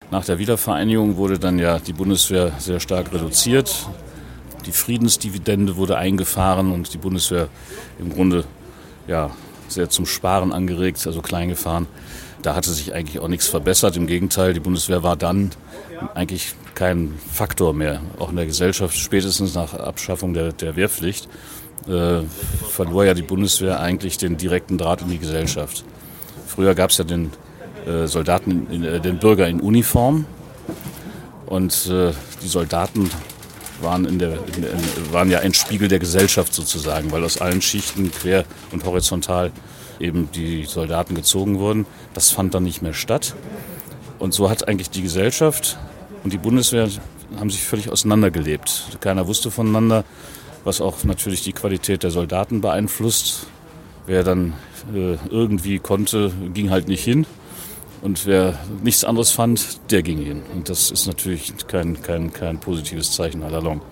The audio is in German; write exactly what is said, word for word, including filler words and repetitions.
Nach der Wiedervereinigung wurde dann ja die Bundeswehr sehr stark reduziert. Die Friedensdividende wurde eingefahren und die Bundeswehr im Grunde ja, sehr zum Sparen angeregt, also klein gefahren. Da hatte sich eigentlich auch nichts verbessert. Im Gegenteil, die Bundeswehr war dann eigentlich kein Faktor mehr. Auch in der Gesellschaft, spätestens nach Abschaffung der, der Wehrpflicht, äh, verlor ja die Bundeswehr eigentlich den direkten Draht in die Gesellschaft. Früher gab es ja den äh, Soldaten, in, äh, den Bürger in Uniform und äh, die Soldaten waren, in der, in, in, waren ja ein Spiegel der Gesellschaft sozusagen, weil aus allen Schichten quer und horizontal eben die Soldaten gezogen wurden. Das fand dann nicht mehr statt. Und so hat eigentlich die Gesellschaft und die Bundeswehr haben sich völlig auseinandergelebt. Keiner wusste voneinander, was auch natürlich die Qualität der Soldaten beeinflusst. Wer dann äh, irgendwie konnte, ging halt nicht hin. Und wer nichts anderes fand, der ging hin. Und das ist natürlich kein, kein, kein positives Zeichen à la longue.